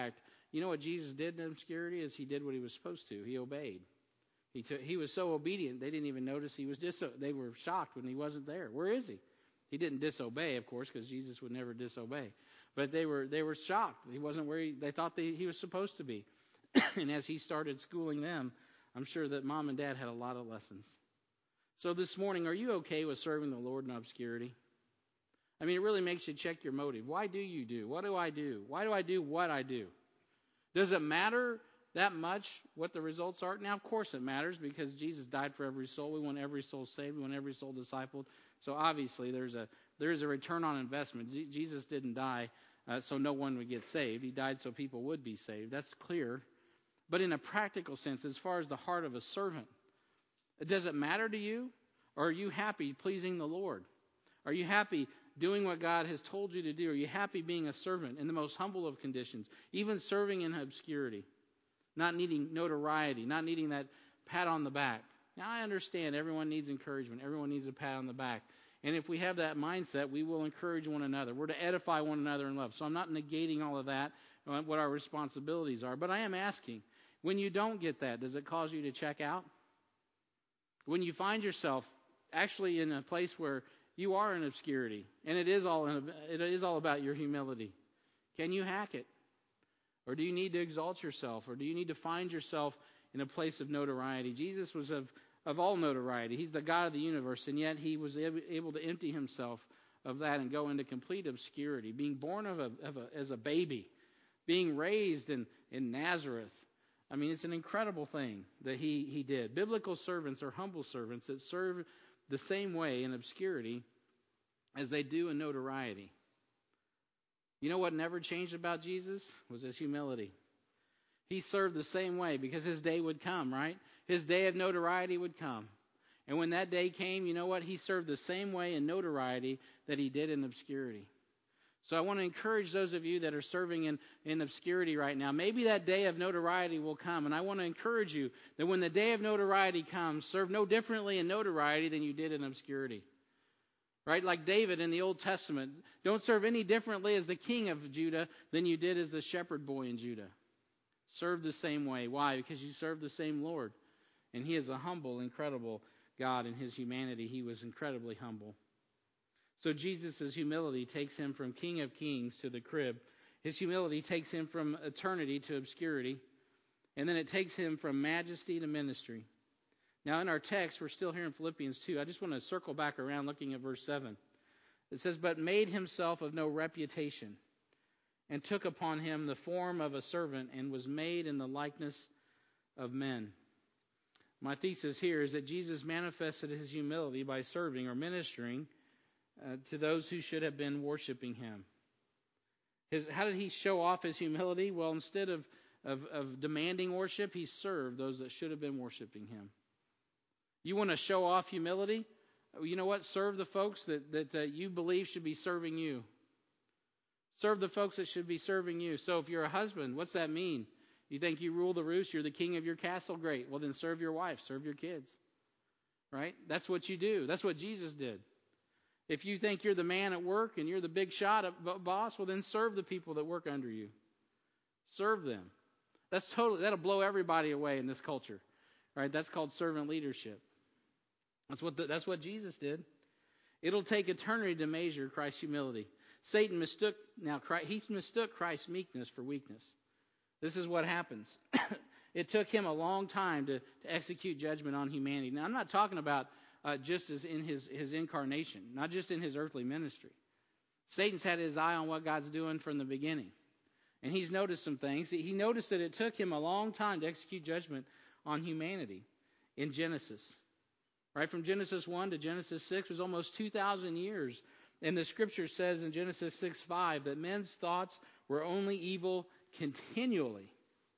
You know what Jesus did in obscurity is he did what he was supposed to. He obeyed. He took, he was so obedient they didn't even notice he was dis. They were shocked when he wasn't there. Where is he? He didn't disobey, of course, because Jesus would never disobey. But they were they were shocked. He wasn't where he, they thought they, he was supposed to be. And as he started schooling them, I'm sure that mom and dad had a lot of lessons. So this morning, are you okay with serving the Lord in obscurity? I mean, it really makes you check your motive. Why do you do? What do I do? Why do I do what I do? Does it matter that much what the results are? Now, of course it matters because Jesus died for every soul. We want every soul saved. We want every soul discipled. So obviously there's a there's a return on investment. G- Jesus didn't die uh, so no one would get saved. He died so people would be saved. That's clear. But in a practical sense, as far as the heart of a servant, does it matter to you? Or are you happy pleasing the Lord? Are you happy doing what God has told you to do? Are you happy being a servant in the most humble of conditions, even serving in obscurity, not needing notoriety, not needing that pat on the back? Now, I understand everyone needs encouragement. Everyone needs a pat on the back. And if we have that mindset, we will encourage one another. We're to edify one another in love. So I'm not negating all of that, what our responsibilities are. But I am asking, when you don't get that, does it cause you to check out? When you find yourself actually in a place where you are in obscurity, and it is all in, it is all about your humility, can you hack it? Or do you need to exalt yourself? Or do you need to find yourself in a place of notoriety? Jesus was of, of all notoriety. He's the God of the universe, and yet he was able to empty himself of that and go into complete obscurity, being born of a, of a, as a baby, being raised in, in Nazareth. I mean, it's an incredible thing that he, he did. Biblical servants are humble servants that serve the same way in obscurity as they do in notoriety. You know what never changed about Jesus? Was his humility. He served the same way because his day would come, right? His day of notoriety would come. And when that day came, you know what? He served the same way in notoriety that he did in obscurity. So I want to encourage those of you that are serving in, in obscurity right now. Maybe that day of notoriety will come. And I want to encourage you that when the day of notoriety comes, serve no differently in notoriety than you did in obscurity. Right? Like David in the Old Testament. Don't serve any differently as the king of Judah than you did as the shepherd boy in Judah. Serve the same way. Why? Because you serve the same Lord. And he is a humble, incredible God. In his humanity, he was incredibly humble. So Jesus' humility takes him from King of Kings to the crib. His humility takes him from eternity to obscurity. And then it takes him from majesty to ministry. Now in our text, we're still here in Philippians two. I just want to circle back around looking at verse seven. It says, "But made himself of no reputation, and took upon him the form of a servant, and was made in the likeness of men." My thesis here is that Jesus manifested his humility by serving or ministering Uh, to those who should have been worshiping him. His, how did he show off his humility? Well, instead of, of, of demanding worship, he served those that should have been worshiping him. You want to show off humility? You know what? Serve the folks that, that uh, you believe should be serving you. Serve the folks that should be serving you. So if you're a husband, what's that mean? You think you rule the roost, you're the king of your castle? Great. Well, then serve your wife, serve your kids. Right? That's what you do. That's what Jesus did. If you think you're the man at work and you're the big shot boss, well, then serve the people that work under you. Serve them. That's totally, that'll blow everybody away in this culture. Right? That's called servant leadership. That's what the, that's what Jesus did. It'll take eternity to measure Christ's humility. Satan mistook now Christ, he mistook Christ's meekness for weakness. This is what happens. It took him a long time to, to execute judgment on humanity. Now, I'm not talking about Uh, just as in his, his incarnation, not just in his earthly ministry. Satan's had his eye on what God's doing from the beginning. And he's noticed some things. He noticed that it took him a long time to execute judgment on humanity in Genesis. Right, from Genesis one to Genesis six was almost two thousand years. And the scripture says in Genesis six five that men's thoughts were only evil continually.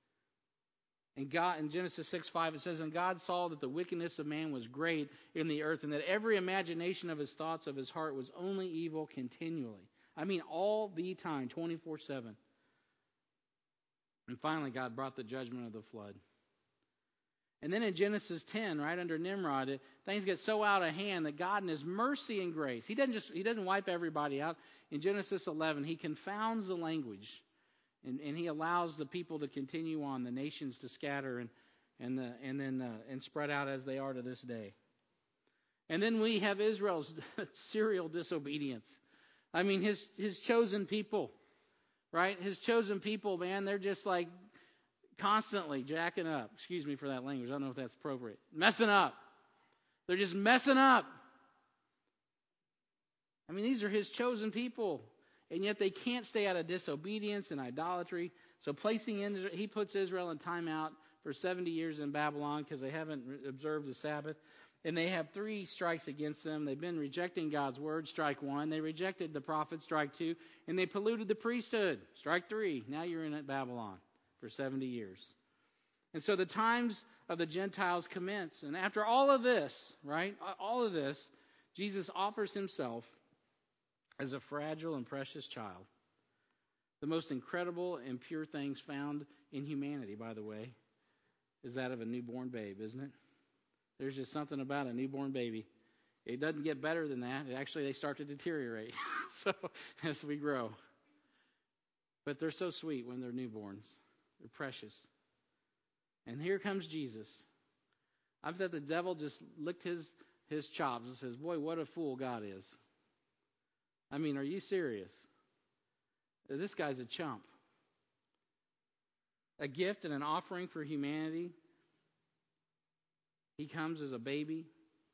And God, in Genesis six five, it says, "And God saw that the wickedness of man was great in the earth, and that every imagination of his thoughts of his heart was only evil continually." I mean, all the time, twenty-four seven. And finally, God brought the judgment of the flood. And then in Genesis ten, right under Nimrod, it, things get so out of hand that God in his mercy and grace, he doesn't just he doesn't wipe everybody out. In Genesis eleven, he confounds the language. And, and he allows the people to continue on, the nations to scatter and and the, and then uh, and spread out as they are to this day. And then we have Israel's serial disobedience. I mean, his his chosen people, right? His chosen people, man, they're just like constantly jacking up. Excuse me for that language. I don't know if that's appropriate. Messing up. They're just messing up. I mean, these are his chosen people. And yet they can't stay out of disobedience and idolatry. So placing in, he puts Israel in timeout for seventy years in Babylon because they haven't observed the Sabbath. And they have three strikes against them. They've been rejecting God's word, strike one. They rejected the prophet, strike two. And they polluted the priesthood, strike three. Now you're in Babylon for seventy years. And so the times of the Gentiles commence. And after all of this, right, all of this, Jesus offers himself as a fragile and precious child. The most incredible and pure things found in humanity, by the way, is that of a newborn babe, isn't it? There's just something about a newborn baby. It doesn't get better than that. It actually, they start to deteriorate so as we grow. But they're so sweet when they're newborns. They're precious. And here comes Jesus. I bet the devil just licked his, his chops and says, boy, what a fool God is. I mean, are you serious? This guy's a chump. A gift and an offering for humanity. He comes as a baby.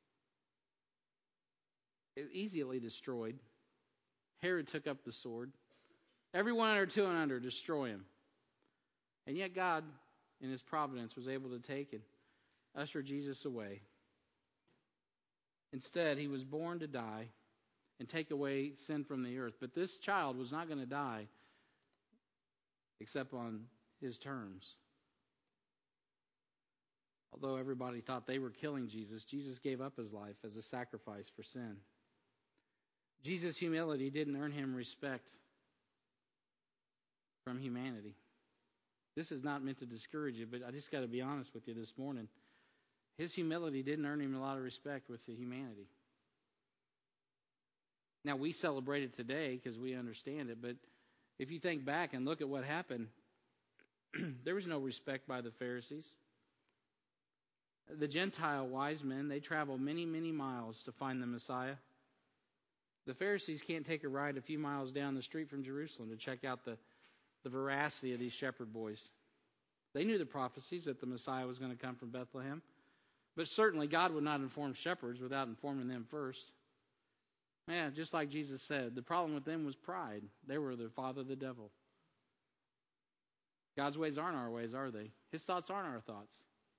Easily destroyed. Herod took up the sword. Everyone under two and under, destroy him. And yet God, in his providence, was able to take and usher Jesus away. Instead, he was born to die and take away sin from the earth. But this child was not going to die except on his terms. Although everybody thought they were killing Jesus, Jesus gave up his life as a sacrifice for sin. Jesus' humility didn't earn him respect from humanity. This is not meant to discourage you, but I just got to be honest with you this morning. His humility didn't earn him a lot of respect with the humanity. Now, we celebrate it today because we understand it, but if you think back and look at what happened, there was no respect by the Pharisees. The Gentile wise men, they travel many, many miles to find the Messiah. The Pharisees can't take a ride a few miles down the street from Jerusalem to check out the, the veracity of these shepherd boys. They knew the prophecies that the Messiah was going to come from Bethlehem. But certainly God would not inform shepherds without informing them first. Yeah, just like Jesus said, the problem with them was pride. They were the father of the devil. God's ways aren't our ways, are they? His thoughts aren't our thoughts.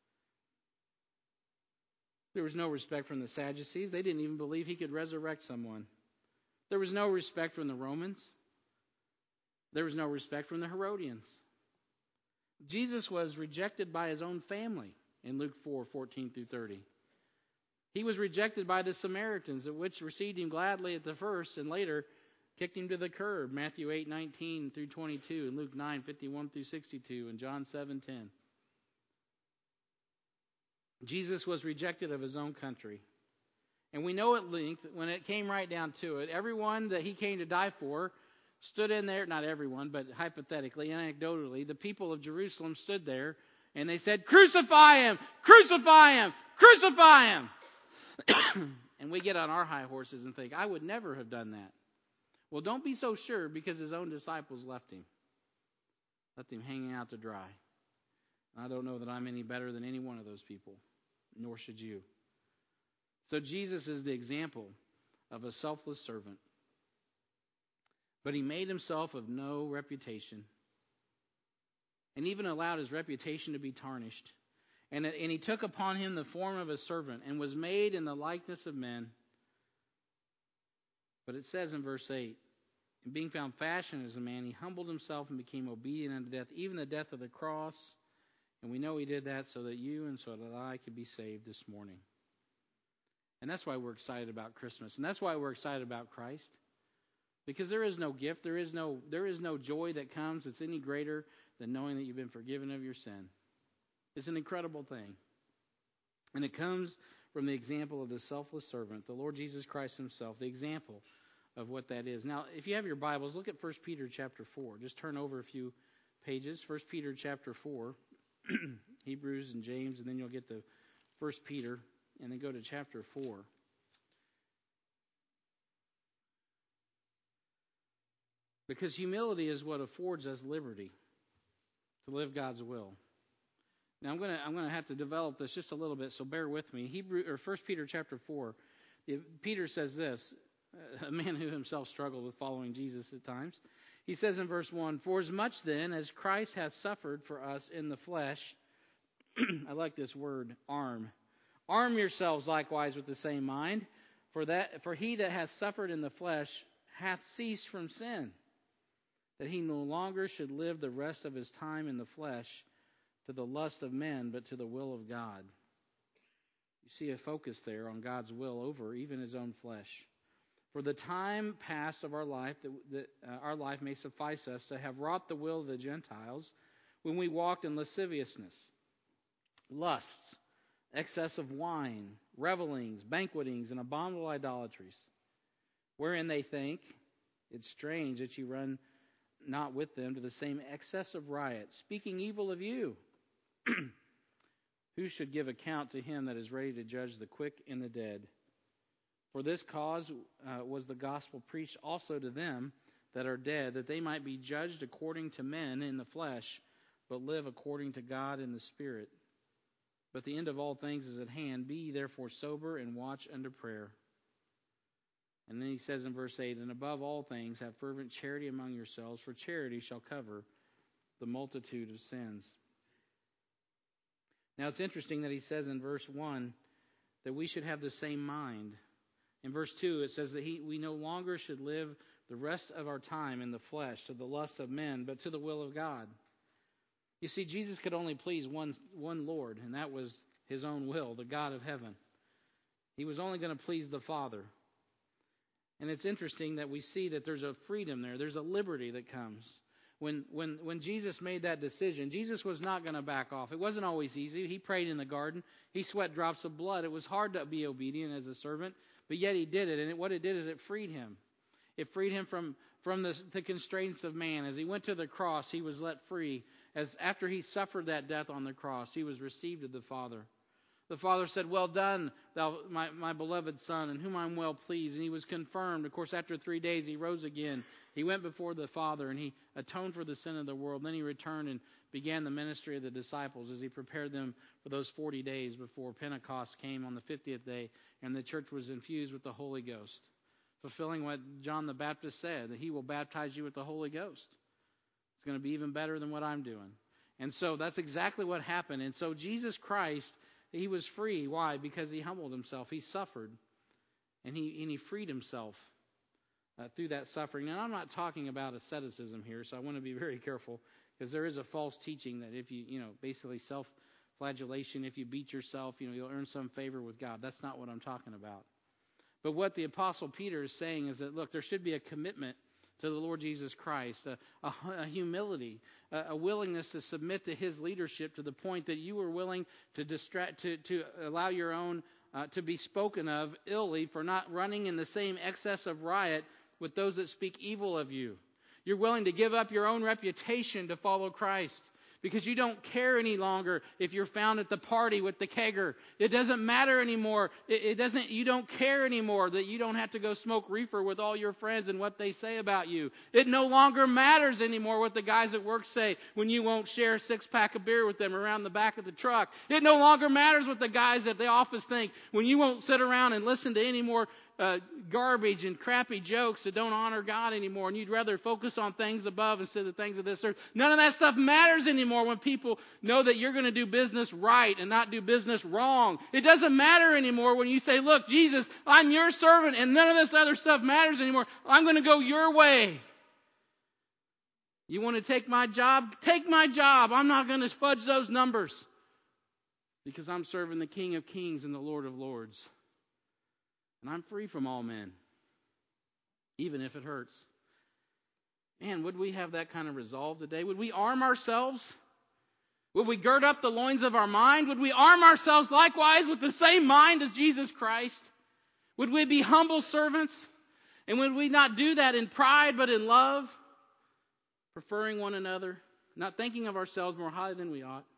There was no respect from the Sadducees. They didn't even believe he could resurrect someone. There was no respect from the Romans. There was no respect from the Herodians. Jesus was rejected by his own family in Luke four, fourteen through thirty. He was rejected by the Samaritans, which received him gladly at the first and later kicked him to the curb. Matthew eight, nineteen through twenty-two, and Luke nine, fifty-one through sixty-two, and John seven, ten. Jesus was rejected of his own country. And we know at length, when it came right down to it, everyone that he came to die for stood in there, not everyone, but hypothetically, anecdotally, the people of Jerusalem stood there and they said, crucify him, crucify him, crucify him. And we get on our high horses and think, I would never have done that. Well, don't be so sure, because his own disciples left him. Left him hanging out to dry. I don't know that I'm any better than any one of those people, nor should you. So Jesus is the example of a selfless servant. But he made himself of no reputation, and even allowed his reputation to be tarnished. And, and he took upon him the form of a servant, and was made in the likeness of men. But it says in verse eight, and being found fashioned as a man, he humbled himself and became obedient unto death, even the death of the cross. And we know he did that so that you and so that I could be saved this morning. And that's why we're excited about Christmas. And that's why we're excited about Christ. Because there is no gift, there is no, there is no joy that comes that's any greater than knowing that you've been forgiven of your sin. It's an incredible thing. And it comes from the example of the selfless servant, the Lord Jesus Christ himself, the example of what that is. Now, if you have your Bibles, look at First Peter chapter four. Just turn over a few pages, First Peter chapter four, Hebrews and James, and then you'll get to First Peter, and then go to chapter four. Because humility is what affords us liberty to live God's will. Now I'm going to I'm going to have to develop this just a little bit, so bear with me. Hebrew or First Peter chapter four, Peter says this, a man who himself struggled with following Jesus at times. He says in verse one, "For as much then as Christ hath suffered for us in the flesh," I like this word, arm. "Arm yourselves likewise with the same mind, for that for he that hath suffered in the flesh hath ceased from sin, that he no longer should live the rest of his time in the flesh to the lust of men, but to the will of God." You see a focus there on God's will over even his own flesh. "For the time past of our life, that, that uh, our life may suffice us to have wrought the will of the Gentiles, when we walked in lasciviousness, lusts, excess of wine, revelings, banquetings, and abominable idolatries, wherein they think it's strange that you run not with them to the same excess of riot, speaking evil of you. Who should give account to him that is ready to judge the quick and the dead? For this cause uh, was the gospel preached also to them that are dead, that they might be judged according to men in the flesh, but live according to God in the Spirit. But the end of all things is at hand. Be ye therefore sober and watch unto prayer." And then he says in verse eight, "And above all things have fervent charity among yourselves, for charity shall cover the multitude of sins." Now it's interesting that he says in verse one that we should have the same mind. In verse two it says that he, we no longer should live the rest of our time in the flesh to the lust of men, but to the will of God. You see, Jesus could only please one, one Lord, and that was his own will, the God of heaven. He was only going to please the Father. And it's interesting that we see that there's a freedom there. There's a liberty that comes. When when when Jesus made that decision, Jesus was not going to back off. It wasn't always easy. He prayed in the garden. He sweat drops of blood. It was hard to be obedient as a servant, but yet he did it. And it, what it did is it freed him. It freed him from, from the, the constraints of man. As he went to the cross, he was let free. As after he suffered that death on the cross, he was received of the Father. The Father said, "Well done, thou my, my beloved Son, in whom I'm well pleased." And he was confirmed. Of course, after three days, he rose again. He went before the Father, and he atoned for the sin of the world. Then he returned and began the ministry of the disciples as he prepared them for those forty days before Pentecost came on the fiftieth day, and the church was infused with the Holy Ghost, fulfilling what John the Baptist said, that he will baptize you with the Holy Ghost. It's going to be even better than what I'm doing. And so that's exactly what happened. And so Jesus Christ, he was free. Why? Because he humbled himself. He suffered. And he and he freed himself uh, through that suffering. Now, I'm not talking about asceticism here, so I want to be very careful, because there is a false teaching that if you, you know, basically self-flagellation, if you beat yourself, you know, you'll earn some favor with God. That's not what I'm talking about. But what the Apostle Peter is saying is that, look, there should be a commitment to the Lord Jesus Christ, a, a, a humility, a, a willingness to submit to his leadership to the point that you are willing to distract, to, to allow your own uh, to be spoken of illy for not running in the same excess of riot with those that speak evil of you. You're willing to give up your own reputation to follow Christ, because you don't care any longer if you're found at the party with the kegger. It doesn't matter anymore. It, it doesn't. You don't care anymore that you don't have to go smoke reefer with all your friends and what they say about you. It no longer matters anymore what the guys at work say when you won't share a six-pack of beer with them around the back of the truck. It no longer matters what the guys at the office think when you won't sit around and listen to any more Uh, garbage and crappy jokes that don't honor God anymore, and you'd rather focus on things above instead of things of this earth. None of that stuff matters anymore when people know that you're going to do business right and not do business wrong. It doesn't matter anymore when you say, "Look, Jesus, I'm your servant, and none of this other stuff matters anymore. I'm going to go your way. You want to take my job? Take my job. I'm not going to fudge those numbers, because I'm serving the King of Kings and the Lord of Lords. And I'm free from all men, even if it hurts." Man, would we have that kind of resolve today? Would we arm ourselves? Would we gird up the loins of our mind? Would we arm ourselves likewise with the same mind as Jesus Christ? Would we be humble servants? And would we not do that in pride but in love, preferring one another, not thinking of ourselves more highly than we ought.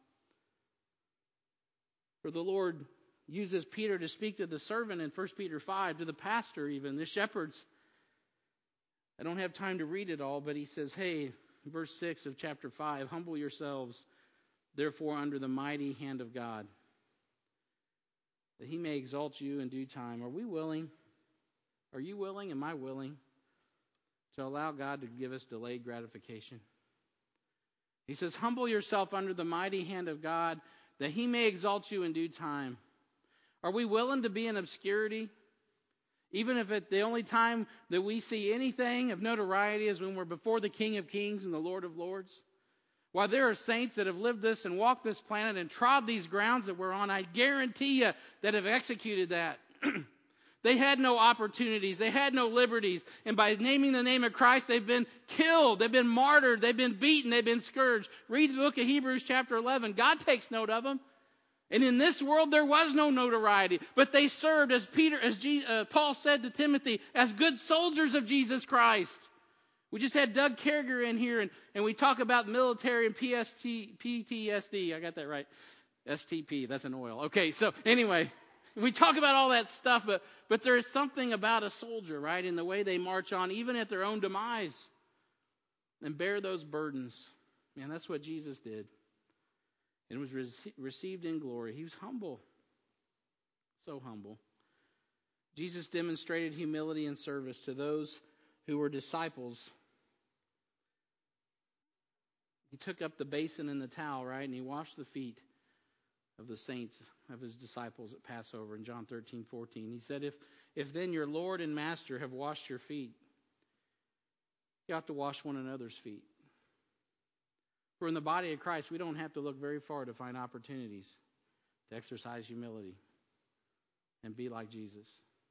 For the Lord uses Peter to speak to the servant in First Peter five, to the pastor even, the shepherds. I don't have time to read it all, but he says, hey, verse six of chapter five, humble yourselves, therefore, under the mighty hand of God, that he may exalt you in due time. Are we willing? Are you willing? Am I willing to allow God to give us delayed gratification? He says, humble yourself under the mighty hand of God, that he may exalt you in due time. Are we willing to be in obscurity? Even if it, the only time that we see anything of notoriety is when we're before the King of Kings and the Lord of Lords? While there are saints that have lived this and walked this planet and trod these grounds that we're on, I guarantee you that have executed that. They had no opportunities. They had no liberties. And by naming the name of Christ, they've been killed. They've been martyred. They've been beaten. They've been scourged. Read the book of Hebrews chapter eleven. God takes note of them. And in this world, there was no notoriety. But they served, as Peter, as Je- uh, Paul said to Timothy, as good soldiers of Jesus Christ. We just had Doug Carriger in here, and, and we talk about military and P S T, P T S D. I got that right. S T P, that's an oil. Okay, so anyway, we talk about all that stuff, but, but there is something about a soldier, right, in the way they march on, even at their own demise, and bear those burdens. Man, that's what Jesus did. And was rece- received in glory. He was humble. So humble. Jesus demonstrated humility and service to those who were disciples. He took up the basin and the towel, right? And he washed the feet of the saints, of his disciples at Passover in John thirteen fourteen. He said, if, if then your Lord and Master have washed your feet, you ought to wash one another's feet. For in the body of Christ, we don't have to look very far to find opportunities to exercise humility and be like Jesus.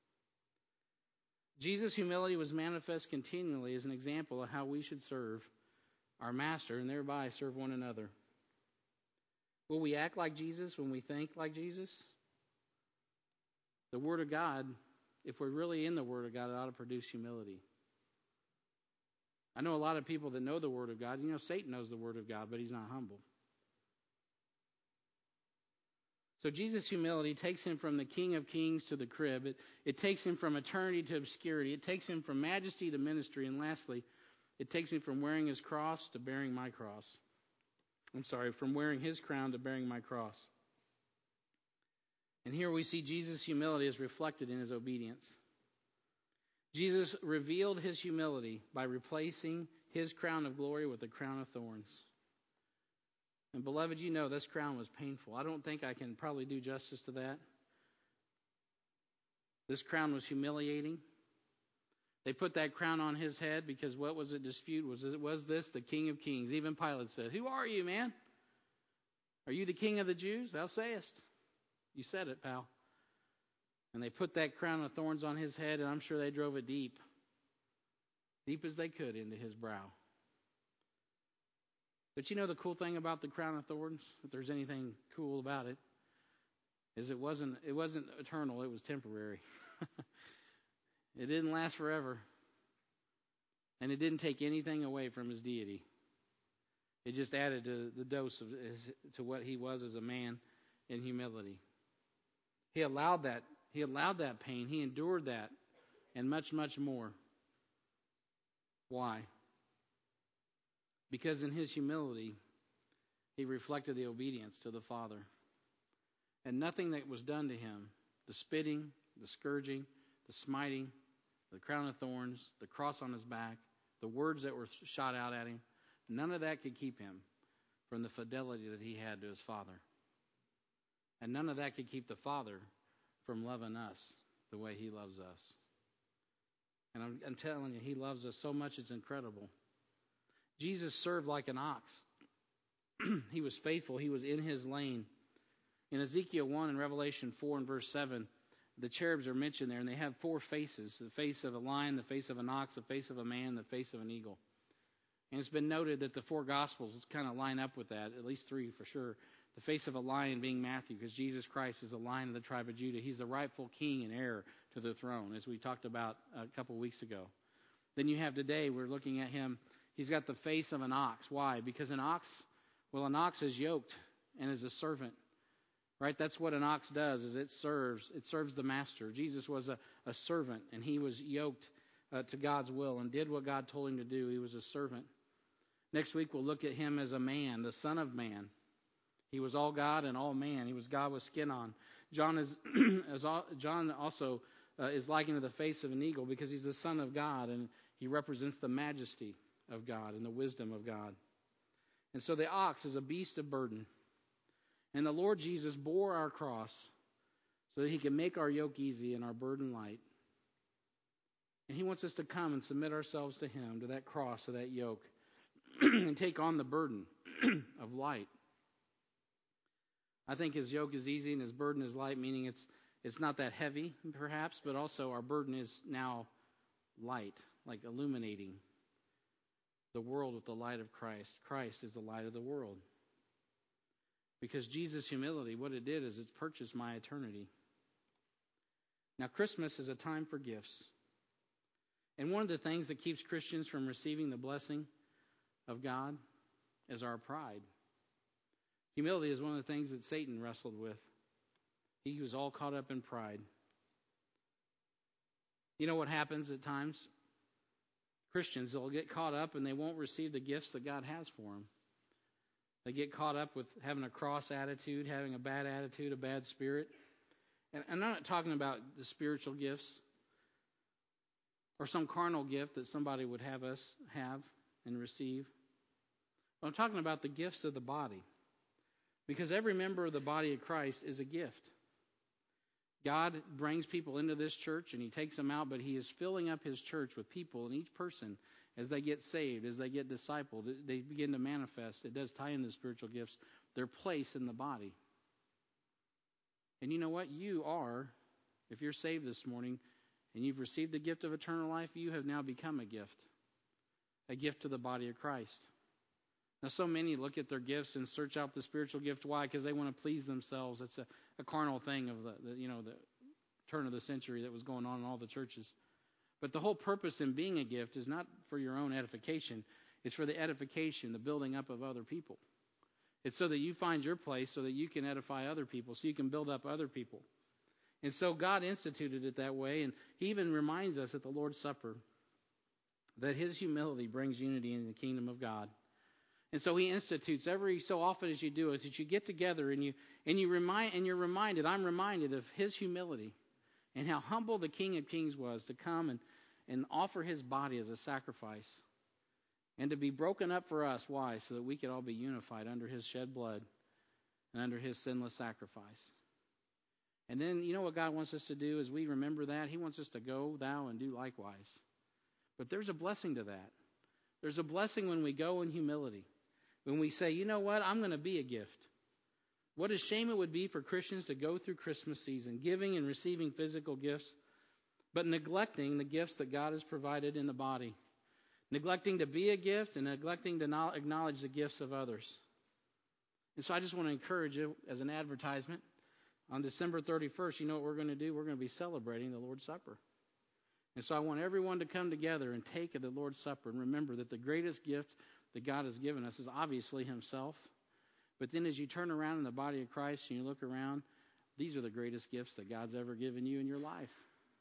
Jesus' humility was manifest continually as an example of how we should serve our Master and thereby serve one another. Will we act like Jesus when we think like Jesus? The Word of God, if we're really in the Word of God, it ought to produce humility. I know a lot of people that know the Word of God. You know, Satan knows the Word of God, but he's not humble. So Jesus' humility takes him from the King of Kings to the crib. It, it takes him from eternity to obscurity. It takes him from majesty to ministry. And lastly, it takes him from wearing his cross to bearing my cross. I'm sorry, from wearing his crown to bearing my cross. And here we see Jesus' humility is reflected in his obedience. Jesus revealed his humility by replacing his crown of glory with a crown of thorns. And beloved, you know this crown was painful. I don't think I can probably do justice to that. This crown was humiliating. They put that crown on his head because what was at dispute? Was, was this the King of Kings? Even Pilate said, who are you, man? Are you the King of the Jews? Thou sayest. You said it, pal. And they put that crown of thorns on his head, and I'm sure they drove it deep, deep as they could into his brow. But you know the cool thing about the crown of thorns, if there's anything cool about it, is it wasn't it wasn't eternal, it was temporary. It didn't last forever. And it didn't take anything away from his deity. It just added to the dose of his, to what he was as a man in humility. He allowed that He allowed that pain. He endured that and much, much more. Why? Because in his humility, he reflected the obedience to the Father. And nothing that was done to him, the spitting, the scourging, the smiting, the crown of thorns, the cross on his back, the words that were shot out at him, none of that could keep him from the fidelity that he had to his Father. And none of that could keep the Father from loving us the way he loves us. And I'm, I'm telling you, he loves us so much, it's incredible. Jesus served like an ox. He was faithful. He was in his lane. In Ezekiel one and Revelation four and verse seven, the cherubs are mentioned there, and they have four faces: the face of a lion, the face of an ox, the face of a man, the face of an eagle. And it's been noted that the four Gospels kind of line up with that, at least three for sure. The face of a lion being Matthew, because Jesus Christ is the Lion of the tribe of Judah. He's the rightful king and heir to the throne, as we talked about a couple weeks ago. Then you have today, we're looking at him. He's got the face of an ox. Why? Because an ox, well, an ox is yoked and is a servant. Right? That's what an ox does, is it serves. It serves the master. Jesus was a, a servant, and he was yoked uh, to God's will and did what God told him to do. He was a servant. Next week, we'll look at him as a man, the Son of Man. He was all God and all man. He was God with skin on. John is, as all, John also uh, is likened to the face of an eagle because he's the Son of God, and he represents the majesty of God and the wisdom of God. And so the ox is a beast of burden. And the Lord Jesus bore our cross so that he can make our yoke easy and our burden light. And he wants us to come and submit ourselves to him, to that cross, to that yoke, and take on the burden of light. I think his yoke is easy and his burden is light, meaning it's it's not that heavy, perhaps, but also our burden is now light, like illuminating the world with the light of Christ. Christ is the light of the world. Because Jesus' humility, what it did is it's purchased my eternity. Now, Christmas is a time for gifts. And one of the things that keeps Christians from receiving the blessing of God is our pride. Humility is one of the things that Satan wrestled with. He was all caught up in pride. You know what happens at times? Christians, they'll get caught up and they won't receive the gifts that God has for them. They get caught up with having a cross attitude, having a bad attitude, a bad spirit. And I'm not talking about the spiritual gifts or some carnal gift that somebody would have us have and receive. But I'm talking about the gifts of the body. Because every member of the body of Christ is a gift. God brings people into this church and he takes them out, but he is filling up his church with people, and each person, as they get saved, as they get discipled, they begin to manifest. It does tie into the spiritual gifts, their place in the body. And you know what? You are, if you're saved this morning and you've received the gift of eternal life, you have now become a gift. A gift to the body of Christ. Now, so many look at their gifts and search out the spiritual gift. Why? Because they want to please themselves. It's a, a carnal thing of the, the, you know, the turn of the century that was going on in all the churches. But the whole purpose in being a gift is not for your own edification. It's for the edification, the building up of other people. It's so that you find your place so that you can edify other people, so you can build up other people. And so God instituted it that way, and he even reminds us at the Lord's Supper that his humility brings unity in the kingdom of God. And so he institutes every so often as you do it, that you get together and you and you remind and you're reminded, I'm reminded of his humility and how humble the King of Kings was to come and, and offer his body as a sacrifice and to be broken up for us. Why? So that we could all be unified under his shed blood and under his sinless sacrifice. And then you know what God wants us to do as we remember that? He wants us to go thou and do likewise. But there's a blessing to that. There's a blessing when we go in humility. When we say, you know what, I'm going to be a gift. What a shame it would be for Christians to go through Christmas season, giving and receiving physical gifts, but neglecting the gifts that God has provided in the body. Neglecting to be a gift and neglecting to acknowledge the gifts of others. And so I just want to encourage you as an advertisement. On December thirty-first, you know what we're going to do? We're going to be celebrating the Lord's Supper. And so I want everyone to come together and take at the Lord's Supper and remember that the greatest gift that God has given us is obviously himself. But then as you turn around in the body of Christ and you look around, these are the greatest gifts that God's ever given you in your life.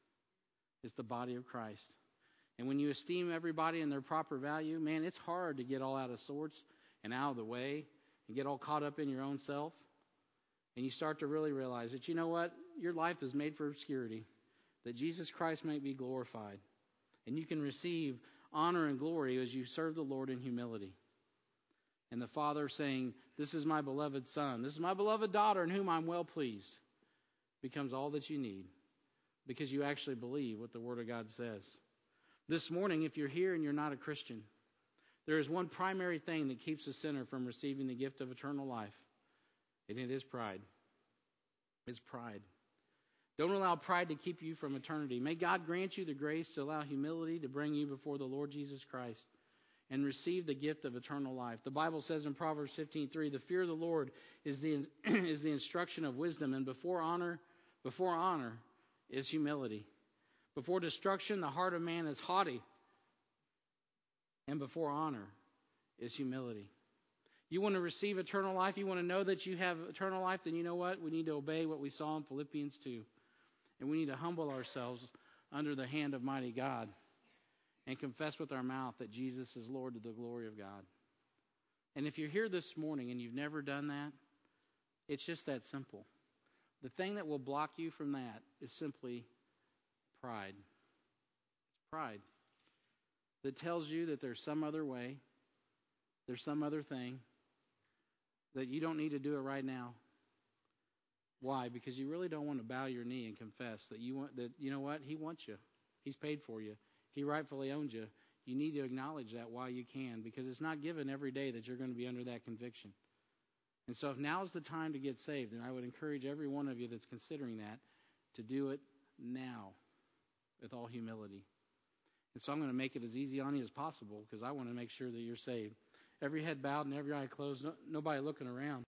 It's the body of Christ. And when you esteem everybody in their proper value, man, it's hard to get all out of sorts and out of the way and get all caught up in your own self. And you start to really realize that, you know what? Your life is made for obscurity, that Jesus Christ might be glorified. And you can receive honor and glory as you serve the Lord in humility. And the Father saying, this is my beloved Son, this is my beloved daughter in whom I'm well pleased, becomes all that you need because you actually believe what the Word of God says. This morning, if you're here and you're not a Christian, there is one primary thing that keeps a sinner from receiving the gift of eternal life, and it is pride. It's pride. Don't allow pride to keep you from eternity. May God grant you the grace to allow humility to bring you before the Lord Jesus Christ and receive the gift of eternal life. The Bible says in Proverbs fifteen three, the fear of the Lord is the is the instruction of wisdom, and before honor, before honor is humility. Before destruction, the heart of man is haughty, and before honor is humility. You want to receive eternal life? You want to know that you have eternal life? Then you know what? We need to obey what we saw in Philippians two. And we need to humble ourselves under the hand of mighty God and confess with our mouth that Jesus is Lord to the glory of God. And if you're here this morning and you've never done that, it's just that simple. The thing that will block you from that is simply pride. It's pride that tells you that there's some other way, there's some other thing, that you don't need to do it right now. Why? Because you really don't want to bow your knee and confess that you want that. You know what? He wants you. He's paid for you. He rightfully owns you. You need to acknowledge that while you can, because it's not given every day that you're going to be under that conviction. And so if now is the time to get saved, then I would encourage every one of you that's considering that to do it now with all humility. And so I'm going to make it as easy on you as possible because I want to make sure that you're saved. Every head bowed and every eye closed, no, nobody looking around.